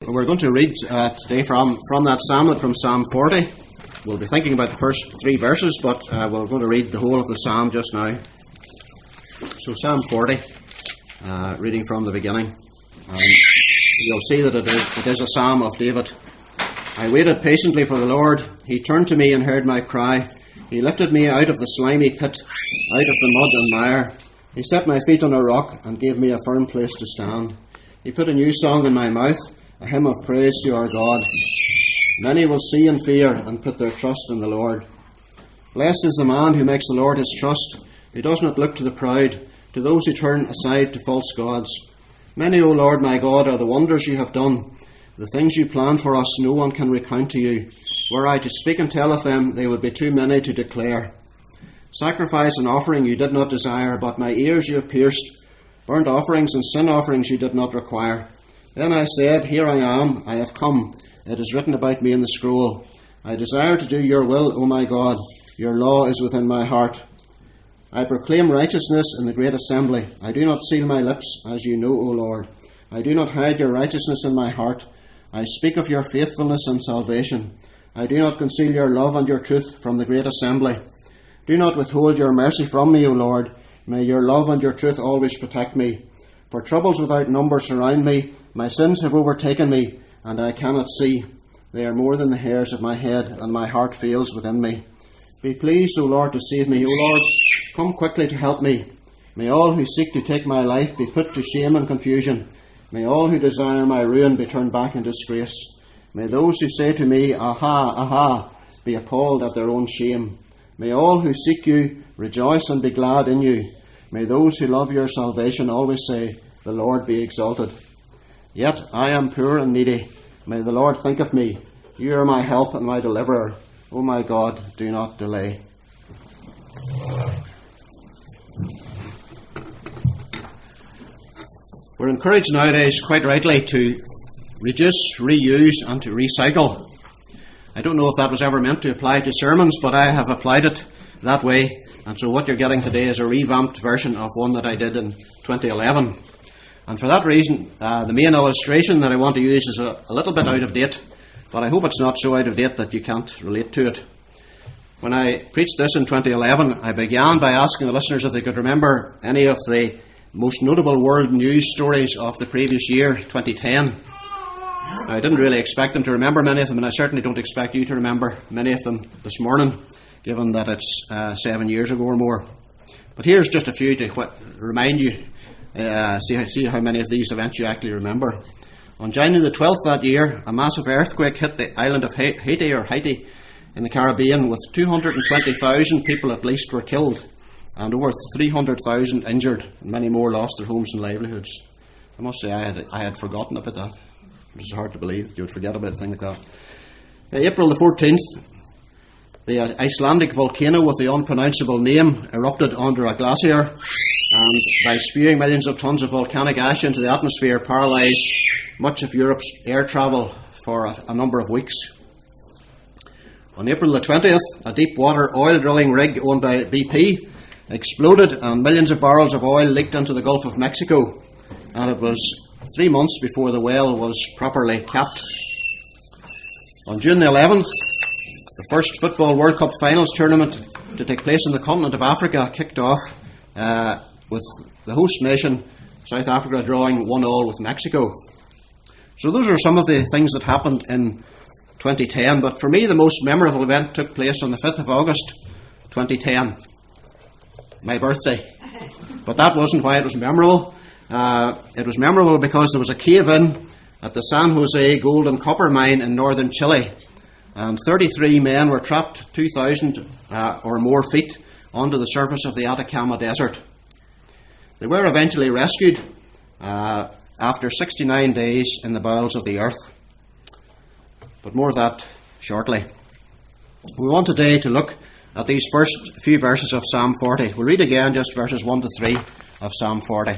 We're going to read today from that psalm, from Psalm 40. We'll be thinking about the first 3 verses, but we're going to read the whole of the psalm just now. So Psalm 40, reading from the beginning. You'll see that it is a psalm of David. I waited patiently for the Lord. He turned to me and heard my cry. He lifted me out of the slimy pit, out of the mud and mire. He set my feet on a rock and gave me a firm place to stand. He put a new song in my mouth, a hymn of praise to our God. Many will see and fear and put their trust in the Lord. Blessed is the man who makes the Lord his trust, who does not look to the proud, to those who turn aside to false gods. Many, O Lord my God, are the wonders you have done. The things you planned for us no one can recount to you. Were I to speak and tell of them, they would be too many to declare. Sacrifice and offering you did not desire, but my ears you have pierced. Burnt offerings and sin offerings you did not require. Then I said, Here I am, I have come. It is written about me in the scroll. I desire to do your will, O my God. Your law is within my heart. I proclaim righteousness in the great assembly. I do not seal my lips, as you know, O Lord. I do not hide your righteousness in my heart. I speak of your faithfulness and salvation. I do not conceal your love and your truth from the great assembly. Do not withhold your mercy from me, O Lord. May your love and your truth always protect me. For troubles without number surround me. My sins have overtaken me, and I cannot see. They are more than the hairs of my head, and my heart fails within me. Be pleased, O Lord, to save me. O Lord, come quickly to help me. May all who seek to take my life be put to shame and confusion. May all who desire my ruin be turned back in disgrace. May those who say to me, Aha, aha, be appalled at their own shame. May all who seek you rejoice and be glad in you. May those who love your salvation always say, The Lord be exalted. Yet I am poor and needy. May the Lord think of me. You are my help and my deliverer. O my God, do not delay. We're encouraged nowadays, quite rightly, to reduce, reuse and to recycle. I don't know if that was ever meant to apply to sermons, but I have applied it that way. And so what you're getting today is a revamped version of one that I did in 2011. And for that reason, the main illustration that I want to use is a little bit out of date, but I hope it's not so out of date that you can't relate to it. When I preached this in 2011, I began by asking the listeners if they could remember any of the most notable world news stories of the previous year, 2010. I didn't really expect them to remember many of them, and I certainly don't expect you to remember many of them this morning, given that it's 7 years ago or more. But here's just a few to remind you, see how many of these events you actually remember. On January the 12th that year, a massive earthquake hit the island of Haiti in the Caribbean, with 220,000 people at least were killed, and over 300,000 injured, and many more lost their homes and livelihoods. I must say I had forgotten about that. It is hard to believe that you would forget about a thing like that. April the 14th, the Icelandic volcano with the unpronounceable name erupted under a glacier, and by spewing millions of tons of volcanic ash into the atmosphere, paralysed much of Europe's air travel for a number of weeks. On April the 20th, a deep water oil drilling rig owned by BP exploded, and millions of barrels of oil leaked into the Gulf of Mexico, and it was 3 months before the well was properly capped. On June the 11th, the first Football World Cup Finals tournament to take place in the continent of Africa kicked off with the host nation, South Africa, drawing 1-1 with Mexico. So those are some of the things that happened in 2010, but for me the most memorable event took place on the 5th of August 2010, my birthday. But that wasn't why it was memorable. It was memorable because there was a cave-in at the San Jose gold and copper mine in northern Chile, and 33 men were trapped 2,000 or more feet onto the surface of the Atacama Desert. They were eventually rescued after 69 days in the bowels of the earth. But more of that shortly. We want today to look at these first few verses of Psalm 40. We'll read again just verses 1 to 3 of Psalm 40.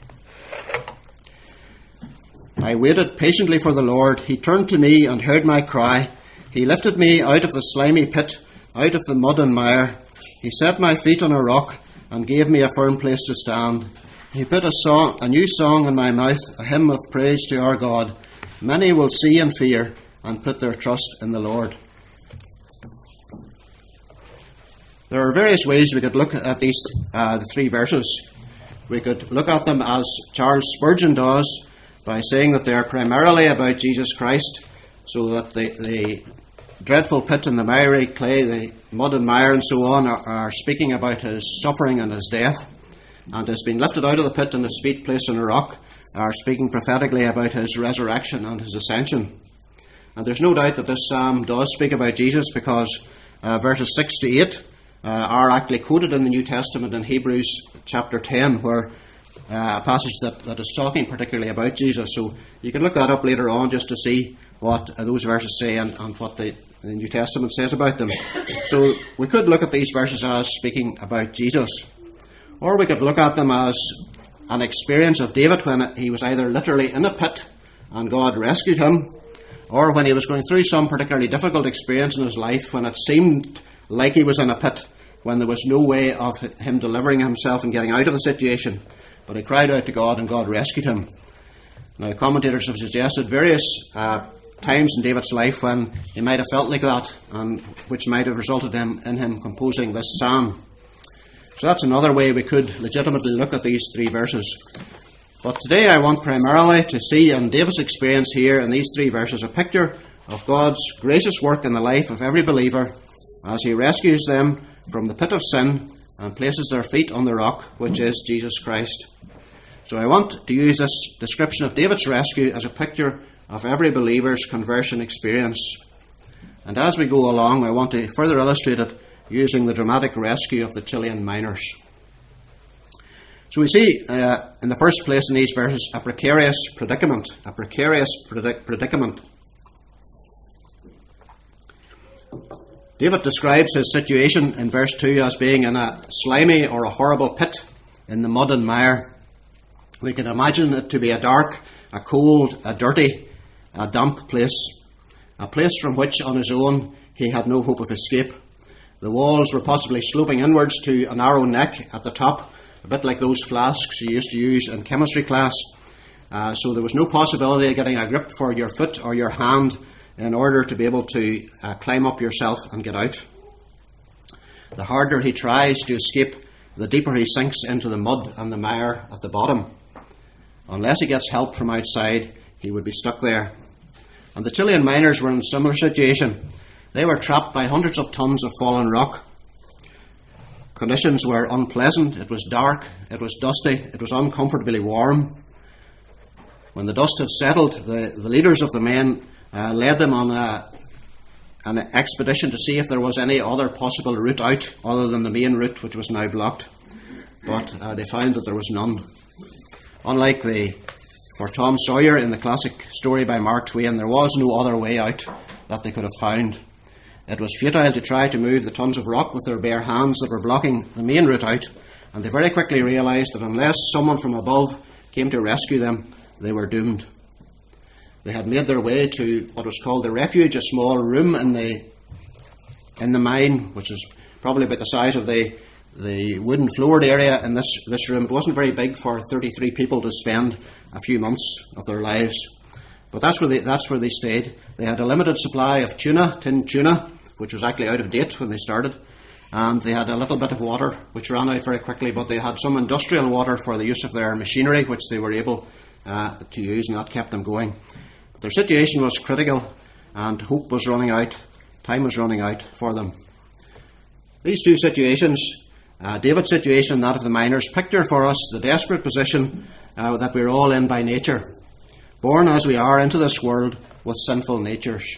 I waited patiently for the Lord. He turned to me and heard my cry. He lifted me out of the slimy pit, out of the mud and mire. He set my feet on a rock and gave me a firm place to stand. He put a new song in my mouth, a hymn of praise to our God. many will see and fear and put their trust in the Lord. There are various ways we could look at these the three verses. We could look at them as Charles Spurgeon does, by saying that they are primarily about Jesus Christ, so that the dreadful pit and the miry clay, the mud and mire and so on, are speaking about his suffering and his death, and his being lifted out of the pit and his feet placed on a rock are speaking prophetically about his resurrection and his ascension. And there's no doubt that this psalm does speak about Jesus, because verses 6 to 8 are actually quoted in the New Testament in Hebrews chapter 10, where a passage that is talking particularly about Jesus. So you can look that up later on just to see what those verses say and what the New Testament says about them. So we could look at these verses as speaking about Jesus. Or we could look at them as an experience of David when he was either literally in a pit and God rescued him, or when he was going through some particularly difficult experience in his life when it seemed like he was in a pit, when there was no way of him delivering himself and getting out of the situation. But he cried out to God and God rescued him. Now, commentators have suggested various times in David's life when he might have felt like that, and which might have resulted in him composing this psalm. So that's another way we could legitimately look at these three verses. But today I want primarily to see in David's experience here in these three verses a picture of God's gracious work in the life of every believer as he rescues them from the pit of sin and places their feet on the rock, which is Jesus Christ. So I want to use this description of David's rescue as a picture of every believer's conversion experience. And as we go along, I want to further illustrate it using the dramatic rescue of the Chilean miners. So we see, in the first place in these verses, a precarious predicament. A precarious predicament. David describes his situation in verse 2 as being in a slimy or a horrible pit in the mud and mire. We can imagine it to be a dark, a cold, a dirty, a damp place. A place from which, on his own, he had no hope of escape. The walls were possibly sloping inwards to a narrow neck at the top, a bit like those flasks you used to use in chemistry class. So there was no possibility of getting a grip for your foot or your hand in order to be able to climb up yourself and get out. The harder he tries to escape, the deeper he sinks into the mud and the mire at the bottom. Unless he gets help from outside, he would be stuck there. And the Chilean miners were in a similar situation. They were trapped by hundreds of tons of fallen rock. Conditions were unpleasant. It was dark, it was dusty, it was uncomfortably warm. When the dust had settled, the leaders of the men led them on an expedition to see if there was any other possible route out other than the main route, which was now blocked. But they found that there was none. Unlike for Tom Sawyer in the classic story by Mark Twain, there was no other way out that they could have found. It was futile to try to move the tons of rock with their bare hands that were blocking the main route out, and they very quickly realised that unless someone from above came to rescue them, they were doomed. They had made their way to what was called the refuge, a small room in the mine, which is probably about the size of the wooden floored area in this room. It wasn't very big for 33 people to spend a few months of their lives. But that's where they stayed. They had a limited supply of tuna, tinned tuna, which was actually out of date when they started. And they had a little bit of water, which ran out very quickly, but they had some industrial water for the use of their machinery, which they were able to use, and that kept them going. But their situation was critical, and hope was running out, time was running out for them. These two situations, David's situation and that of the miners, picture for us the desperate position that we're all in by nature, born as we are into this world with sinful natures.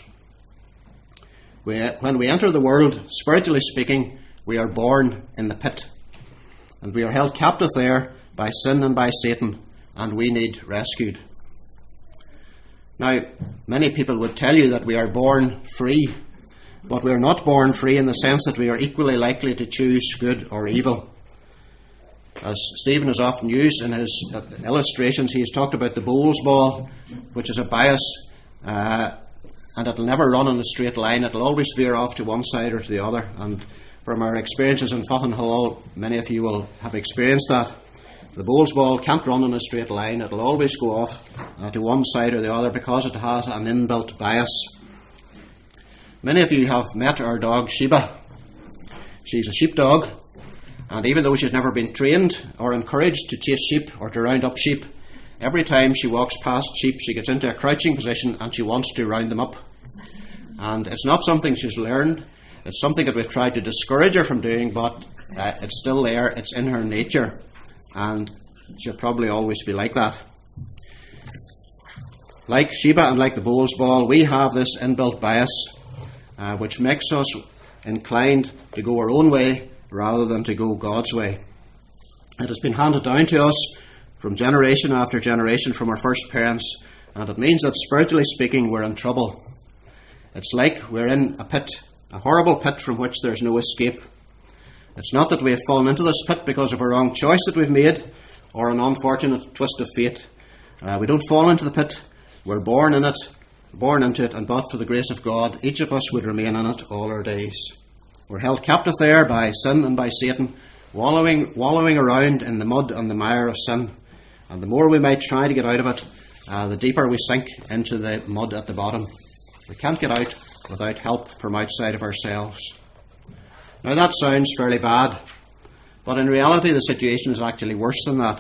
When we enter the world, spiritually speaking, we are born in the pit, and we are held captive there by sin and by Satan, and we need rescued. Now, many people would tell you that we are born free, but we are not born free in the sense that we are equally likely to choose good or evil. As Stephen has often used in his illustrations, he has talked about the bowls ball, which is a bias, and it'll never run in a straight line. It'll always veer off to one side or to the other. And from our experiences in Fotton Hall, many of you will have experienced that. The bowls ball can't run in a straight line. It'll always go off to one side or the other because it has an inbuilt bias. Many of you have met our dog Sheba. She's a sheepdog, and even though she's never been trained or encouraged to chase sheep or to round up sheep, every time she walks past sheep she gets into a crouching position and she wants to round them up. And it's not something she's learned. It's something that we've tried to discourage her from doing, but it's still there. It's in her nature, and she'll probably always be like that. Like Sheba and like the bowls ball, we have this inbuilt bias which makes us inclined to go our own way rather than to go God's way. It has been handed down to us from generation after generation from our first parents, and it means that spiritually speaking we're in trouble. It's like we're in a pit, a horrible pit from which there's no escape. It's not that we have fallen into this pit because of a wrong choice that we've made or an unfortunate twist of fate. We don't fall into the pit. We're born into it, and but for the grace of God, each of us would remain in it all our days. We're held captive there by sin and by Satan, wallowing around in the mud and the mire of sin. And the more we might try to get out of it, the deeper we sink into the mud at the bottom. We can't get out without help from outside of ourselves. Now that sounds fairly bad, but in reality the situation is actually worse than that.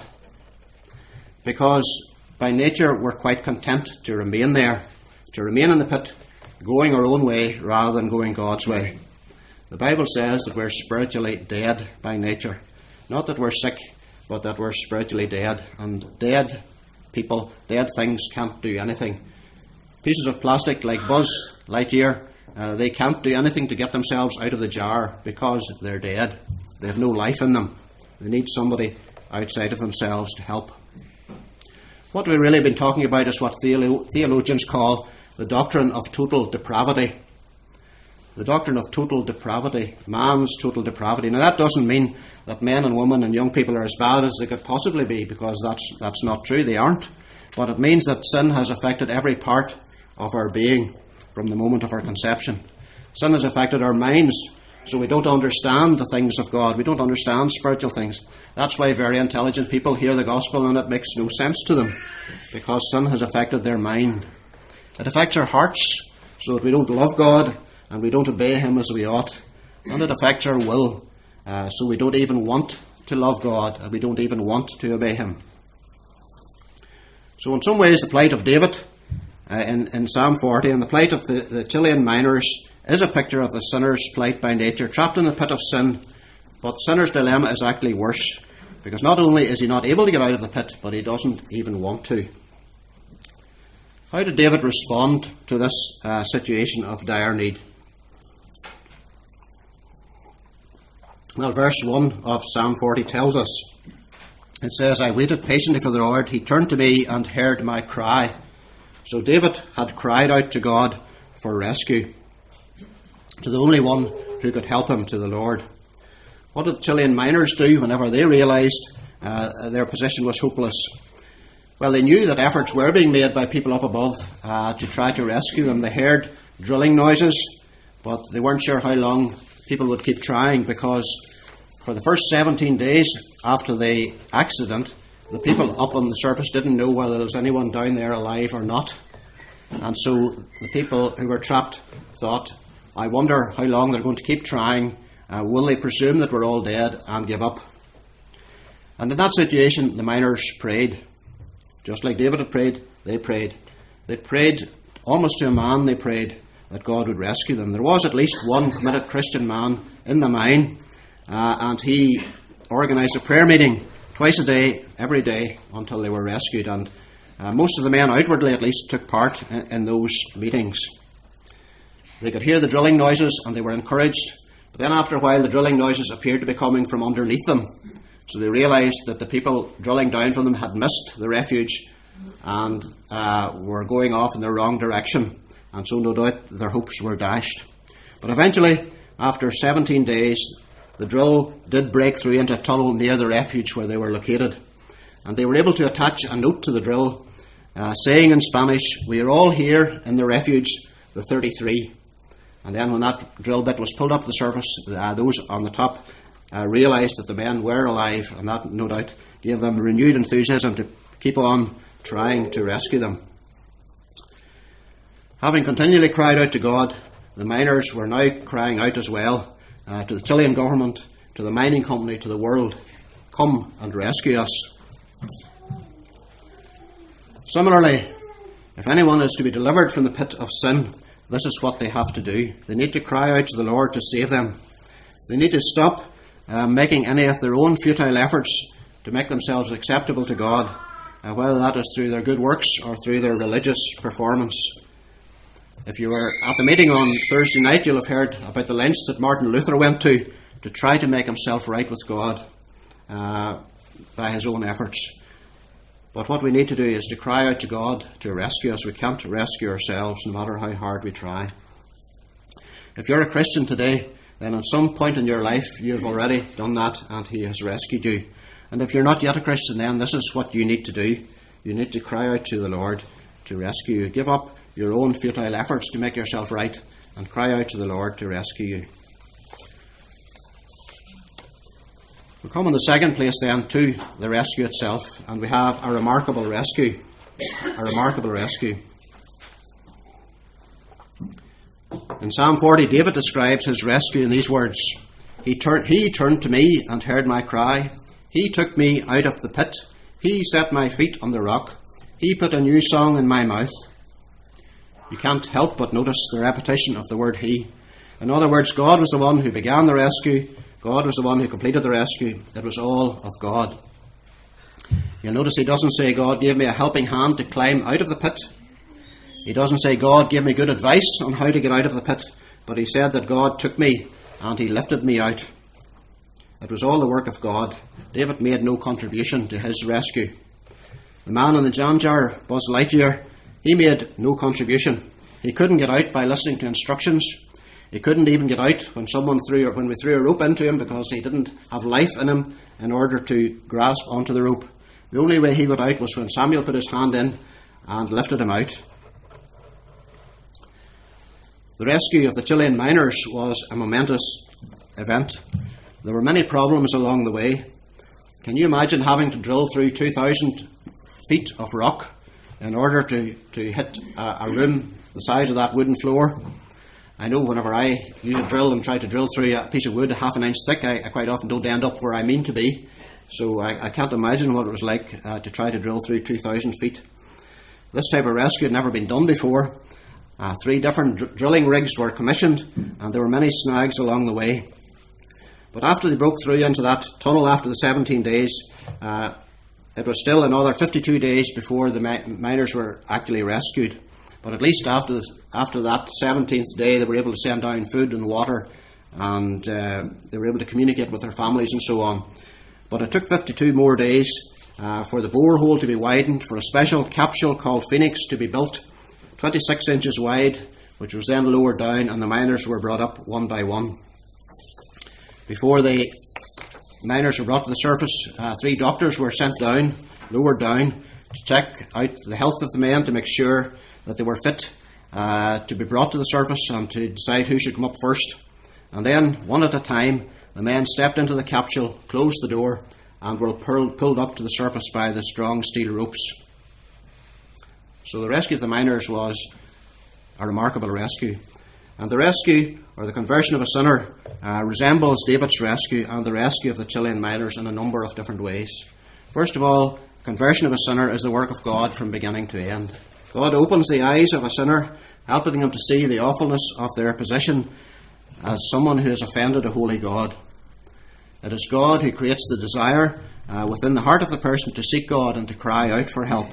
Because by nature we're quite content to remain there, to remain in the pit, going our own way rather than going God's way. The Bible says that we're spiritually dead by nature. Not that we're sick, but that we're spiritually dead. And dead people, dead things can't do anything. Pieces of plastic like Buzz Lightyear, they can't do anything to get themselves out of the jar because they're dead. They have no life in them. They need somebody outside of themselves to help. What we've really been talking about is what theologians call the doctrine of total depravity. The doctrine of total depravity, man's total depravity. Now that doesn't mean that men and women and young people are as bad as they could possibly be, because that's not true, they aren't. But it means that sin has affected every part of our being from the moment of our conception. Sin has affected our minds, so we don't understand the things of God. We don't understand spiritual things. That's why very intelligent people hear the gospel and it makes no sense to them, because sin has affected their mind. It affects our hearts, so that we don't love God and we don't obey Him as we ought. And it affects our will, so we don't even want to love God and we don't even want to obey Him. So in some ways the plight of David in Psalm 40 and the plight of the Chilean miners is a picture of the sinner's plight by nature, trapped in the pit of sin. But the sinner's dilemma is actually worse, because not only is he not able to get out of the pit, but he doesn't even want to. How did David respond to this situation of dire need? Well, verse 1 of Psalm 40 tells us, it says, "I waited patiently for the Lord. He turned to me and heard my cry." So David had cried out to God for rescue, to the only one who could help him, to the Lord. What did the Chilean miners do whenever they realised their position was hopeless? Well, they knew that efforts were being made by people up above to try to rescue them. They heard drilling noises, but they weren't sure how long people would keep trying, because for the first 17 days after the accident, the people up on the surface didn't know whether there was anyone down there alive or not. And so the people who were trapped thought, I wonder how long they're going to keep trying. Will they presume that we're all dead and give up? And in that situation, the miners prayed. Just like David had prayed, they prayed. They prayed almost to a man. They prayed that God would rescue them. There was at least one committed Christian man in the mine, and he organised a prayer meeting twice a day, every day, until they were rescued. And most of the men, outwardly at least, took part in those meetings. They could hear the drilling noises and they were encouraged. But then after a while, the drilling noises appeared to be coming from underneath them. So they realised that the people drilling down from them had missed the refuge and were going off in the wrong direction. And so no doubt their hopes were dashed. But eventually, after 17 days, the drill did break through into a tunnel near the refuge where they were located. And they were able to attach a note to the drill saying in Spanish, "We are all here in the refuge, the 33. And then when that drill bit was pulled up to the surface, those on the top realised that the men were alive, and that no doubt gave them renewed enthusiasm to keep on trying to rescue them. Having continually cried out to God, the miners were now crying out as well to the Chilean government, to the mining company, to the world, come and rescue us. Similarly, if anyone is to be delivered from the pit of sin, this is what they have to do. They need to cry out to the Lord to save them. They need to stop making any of their own futile efforts to make themselves acceptable to God, whether that is through their good works or through their religious performance. If you were at the meeting on Thursday night, you'll have heard about the lengths that Martin Luther went to try to make himself right with God by his own efforts. But what we need to do is to cry out to God to rescue us. We can't rescue ourselves no matter how hard we try. If you're a Christian today, then at some point in your life you've already done that and He has rescued you. And if you're not yet a Christian, then this is what you need to do. You need to cry out to the Lord to rescue you. Give up your own futile efforts to make yourself right and cry out to the Lord to rescue you. We come in the second place then to the rescue itself, and we have a remarkable rescue. A remarkable rescue. In Psalm 40, David describes his rescue in these words: He turned to me and heard my cry. He took me out of the pit. He set my feet on the rock. He put a new song in my mouth. You can't help but notice the repetition of the word he. In other words, God was the one who began the rescue. God was the one who completed the rescue. It was all of God. You'll notice he doesn't say God gave me a helping hand to climb out of the pit. He doesn't say God gave me good advice on how to get out of the pit, but he said that God took me and He lifted me out. It was all the work of God. David made no contribution to his rescue. The man in the jam jar, Buzz Lightyear, he made no contribution. He couldn't get out by listening to instructions. He couldn't even get out when we threw a rope into him, because he didn't have life in him in order to grasp onto the rope. The only way he got out was when Samuel put his hand in and lifted him out. The rescue of the Chilean miners was a momentous event. There were many problems along the way. Can you imagine having to drill through 2,000 feet of rock in order to hit a room the size of that wooden floor? I know whenever I use a drill and try to drill through a piece of wood half an inch thick, I quite often don't end up where I mean to be. So I can't imagine what it was like to try to drill through 2,000 feet. This type of rescue had never been done before. 3 different drilling rigs were commissioned, and there were many snags along the way. But after they broke through into that tunnel after the 17 days, it was still another 52 days before the miners were actually rescued. But at least after that 17th day, they were able to send down food and water, and they were able to communicate with their families and so on. But it took 52 more days for the borehole to be widened, for a special capsule called Phoenix to be built, 26 inches wide, which was then lowered down, and the miners were brought up one by one. Before the miners were brought to the surface, 3 doctors were sent down, lowered down, to check out the health of the men, to make sure that they were fit to be brought to the surface, and to decide who should come up first. And then, one at a time, the men stepped into the capsule, closed the door, and were pulled up to the surface by the strong steel ropes. So the rescue of the miners was a remarkable rescue. And the rescue, or the conversion of a sinner, resembles David's rescue and the rescue of the Chilean miners in a number of different ways. First of all, conversion of a sinner is the work of God from beginning to end. God opens the eyes of a sinner, helping them to see the awfulness of their position as someone who has offended a holy God. It is God who creates the desire within the heart of the person to seek God and to cry out for help.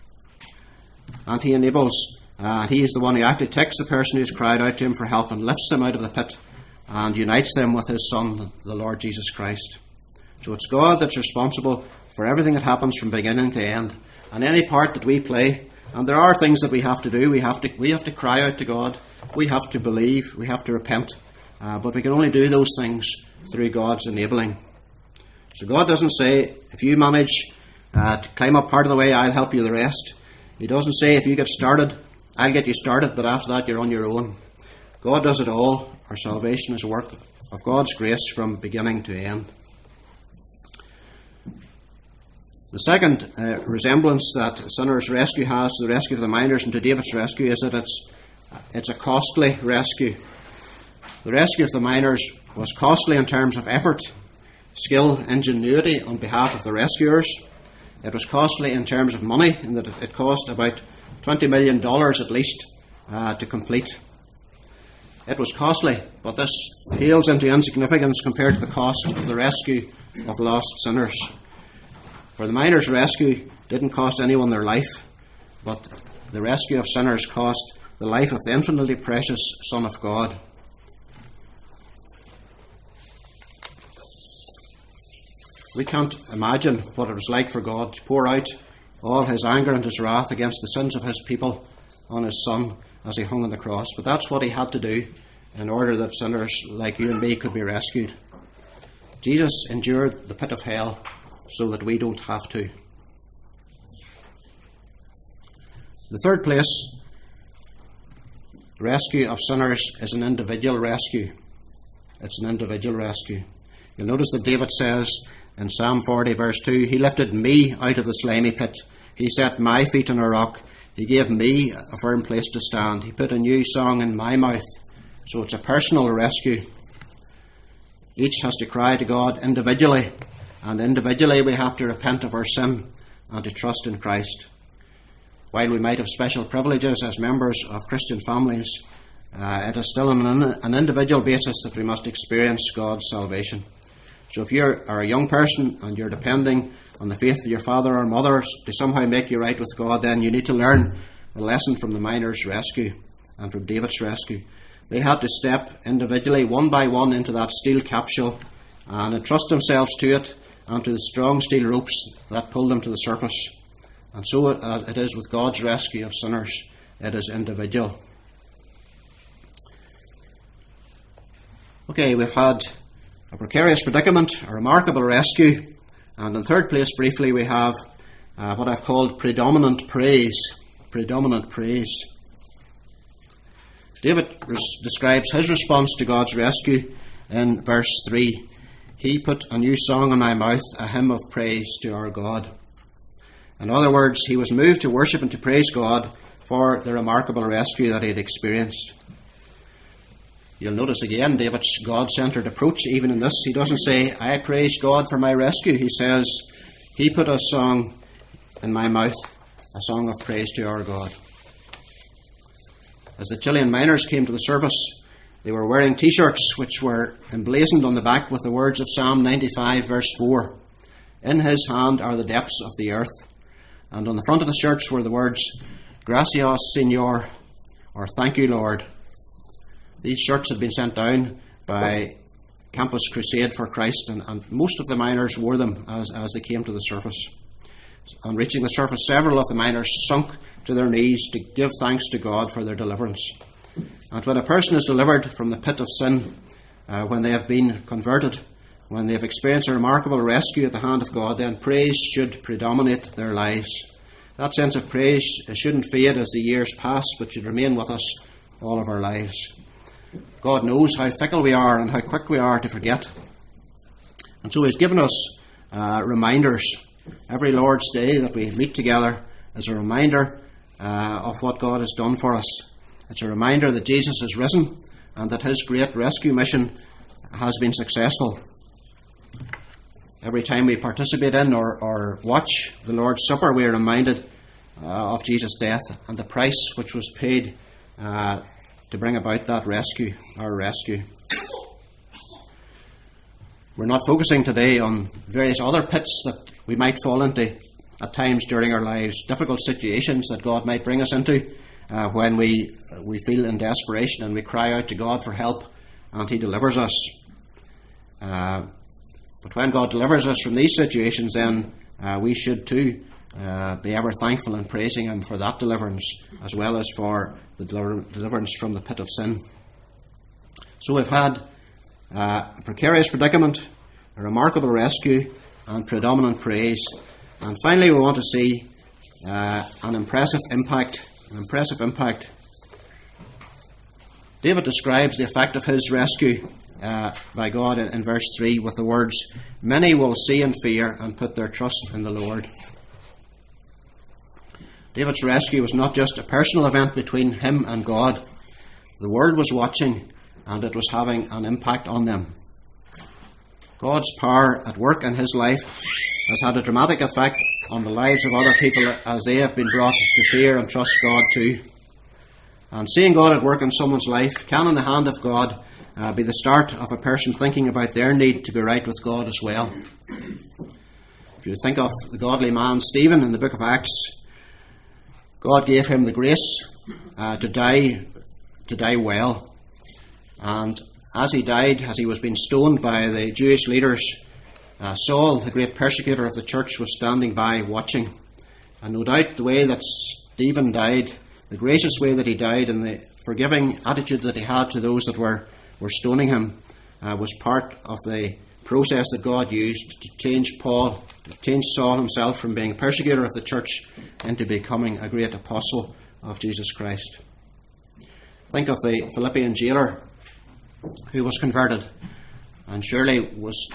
And He enables, He is the one who actually takes the person who has cried out to Him for help and lifts them out of the pit and unites them with His Son, the Lord Jesus Christ. So it's God that's responsible for everything that happens from beginning to end, and any part that we play. And there are things that we have to do. We have to cry out to God. We have to believe. We have to repent. But we can only do those things through God's enabling. So God doesn't say, if you manage to climb up part of the way, I'll help you the rest. He doesn't say, if you get started, I'll get you started, but after that you're on your own. God does it all. Our salvation is a work of God's grace from beginning to end. The second resemblance that Sinner's rescue has to the rescue of the miners and to David's rescue is that it's a costly rescue. The rescue of the miners was costly in terms of effort, skill, ingenuity on behalf of the rescuers. It was costly in terms of money, in that it cost about $20 million at least to complete. It was costly, but this pales into insignificance compared to the cost of the rescue of lost sinners. For the miners' rescue didn't cost anyone their life, but the rescue of sinners cost the life of the infinitely precious Son of God. We can't imagine what it was like for God to pour out all his anger and his wrath against the sins of his people on his Son as he hung on the cross. But that's what he had to do in order that sinners like you and me could be rescued. Jesus endured the pit of hell so that we don't have to. The third place, rescue of sinners, is an individual rescue. It's an individual rescue. You'll notice that David says in Psalm 40 verse 2, he lifted me out of the slimy pit. He set my feet on a rock. He gave me a firm place to stand. He put a new song in my mouth. So it's a personal rescue. Each has to cry to God individually, and individually we have to repent of our sin and to trust in Christ. While we might have special privileges as members of Christian families, it is still on an individual basis that we must experience God's salvation. So if you are a young person and you're depending on the faith of your father or mother to somehow make you right with God, then you need to learn a lesson from the miners' rescue and from David's rescue. They had to step individually, one by one, into that steel capsule and entrust themselves to it and to the strong steel ropes that pulled them to the surface. And so it is with God's rescue of sinners. It is individual. Okay, we've had a precarious predicament, a remarkable rescue, and in third place, briefly, we have what I've called predominant praise. Predominant praise. David describes his response to God's rescue in verse 3. He put a new song in my mouth, a hymn of praise to our God. In other words, he was moved to worship and to praise God for the remarkable rescue that he had experienced. You'll notice again David's God-centered approach. Even in this, he doesn't say, I praise God for my rescue. He says, he put a song in my mouth, a song of praise to our God. As the Chilean miners came to the surface, they were wearing t-shirts which were emblazoned on the back with the words of Psalm 95 verse 4. In his hand are the depths of the earth. And on the front of the shirts were the words, Gracias, Señor, or Thank you, Lord. These shirts had been sent down by Campus Crusade for Christ, and most of the miners wore them as they came to the surface. On reaching the surface, several of the miners sunk to their knees to give thanks to God for their deliverance. And when a person is delivered from the pit of sin, when they have been converted, when they have experienced a remarkable rescue at the hand of God, then praise should predominate their lives. That sense of praise shouldn't fade as the years pass, but should remain with us all of our lives. God knows how fickle we are and how quick we are to forget. And so he's given us reminders. Every Lord's Day that we meet together is a reminder of what God has done for us. It's a reminder that Jesus has risen and that his great rescue mission has been successful. Every time we participate in or watch the Lord's Supper, we are reminded of Jesus' death and the price which was paid to bring about that rescue, our rescue. We're not focusing today on various other pits that we might fall into at times during our lives, difficult situations that God might bring us into when we feel in desperation and we cry out to God for help and he delivers us. But when God delivers us from these situations, then we should too be ever thankful and praising him for that deliverance, as well as for the deliverance from the pit of sin. So we've had a precarious predicament, a remarkable rescue, and predominant praise. And finally, we want to see an impressive impact. David describes the effect of his rescue by God in verse 3 with the words, "Many will see and fear and put their trust in the Lord." David's rescue was not just a personal event between him and God. The world was watching, and it was having an impact on them. God's power at work in his life has had a dramatic effect on the lives of other people as they have been brought to fear and trust God too. And seeing God at work in someone's life can, in the hand of God, be the start of a person thinking about their need to be right with God as well. If you think of the godly man Stephen in the book of Acts, God gave him the grace to die well. And as he died, as he was being stoned by the Jewish leaders, Saul, the great persecutor of the church, was standing by watching. And no doubt the way that Stephen died, the gracious way that he died, and the forgiving attitude that he had to those that were stoning him, was part of the process that God used to change Saul himself from being a persecutor of the church into becoming a great apostle of Jesus Christ. Think of the Philippian jailer who was converted, and surely was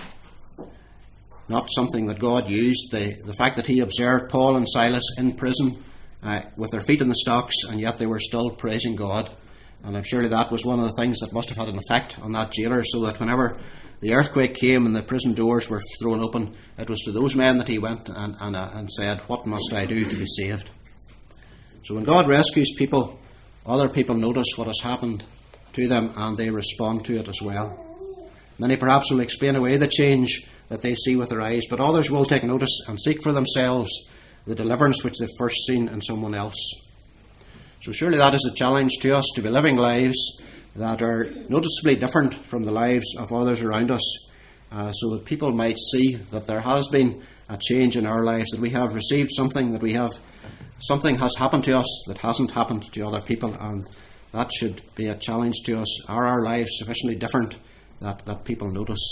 not something that God used. The fact that he observed Paul and Silas in prison with their feet in the stocks, and yet they were still praising God. And I'm sure that was one of the things that must have had an effect on that jailer, so that whenever the earthquake came and the prison doors were thrown open, it was to those men that he went and said, "What must I do to be saved?" So when God rescues people, other people notice what has happened to them, and they respond to it as well. Many perhaps will explain away the change that they see with their eyes, but others will take notice and seek for themselves the deliverance which they've first seen in someone else. So surely that is a challenge to us, to be living lives that are noticeably different from the lives of others around us, so that people might see that there has been a change in our lives, that we have received something, something has happened to us that hasn't happened to other people, and that should be a challenge to us. Are our lives sufficiently different that people notice?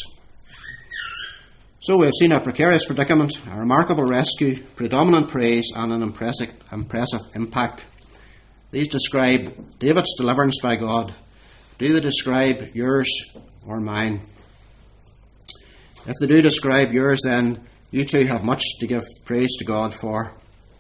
So we have seen a precarious predicament, a remarkable rescue, predominant praise, and an impressive impact. These describe David's deliverance by God. Do they describe yours or mine? If they do describe yours, then you too have much to give praise to God for.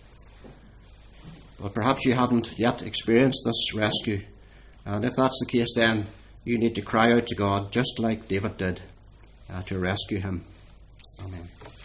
But perhaps you haven't yet experienced this rescue. And if that's the case, then you need to cry out to God, just like David did, to rescue him. Amen.